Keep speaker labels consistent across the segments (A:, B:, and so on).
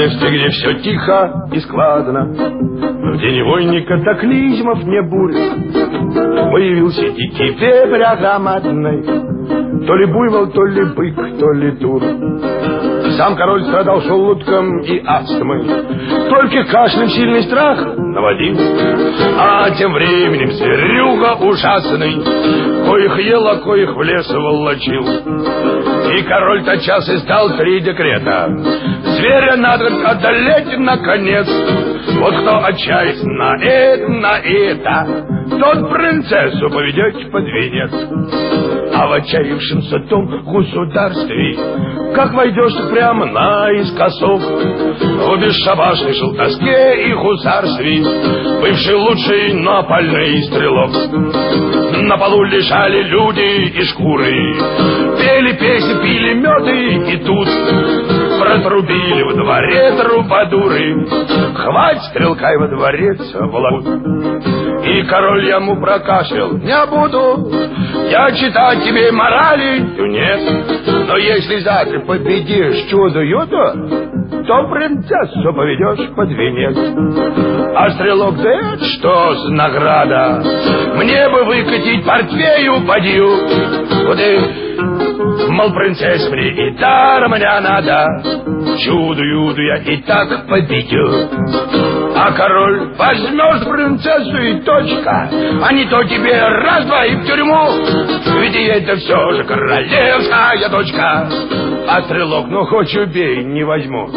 A: месте, где все тихо и складно, где ни войн, ни катаклизмов, ни бурь, появился дикий вепрь громадный, то ли буйвол, то ли бык, то ли тур. Сам король страдал желудком и астмой, только кашлем сильный страх наводил. А тем временем зверюга ужасный, коих ел, а коих в лес волочил. И король тотчас издал 3 декрета: зверя надо одолеть наконец. Вот кто отчается на это, тот принцессу поведет под венец. А в отчаявшемся том государстве, как войдешь прямо наискосок, в бесшабашной желтоске и хусарстве бывший лучший напальный стрелок. На полу лежали люди и шкуры, пели песни, пили меды, и тут протрубили во дворе трубадуры: хвать стрелка и во дворец волокут. И король ему прокашлял: не буду я читать тебе морали, нет, но если завтра победишь чудо-юдо, то принцессу поведешь под венец. А стрелок: да это что за награда, мне бы выкатить портфею подью. Вот и, мол, принцесса мне и даром не надо, чудо-юдо я и так победю. А король: возьмешь принцессу и точка, а не то тебе раз-два и в тюрьму, ведь это все же королевская дочка. А стрелок: ну хоть убей, не возьму.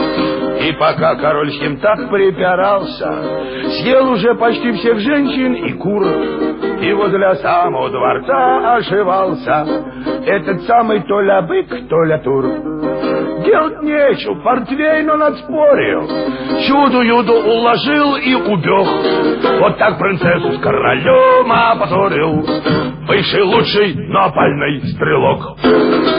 A: И пока король с ним так припирался, съел уже почти всех женщин и кур, и возле самого дворца ошивался этот самый то ли бык, то ли тур. Делать нечего, портвейн он отспорил, чудо-юдо уложил и убег. Вот так принцессу с королем опозорил бывший лучший напальный стрелок.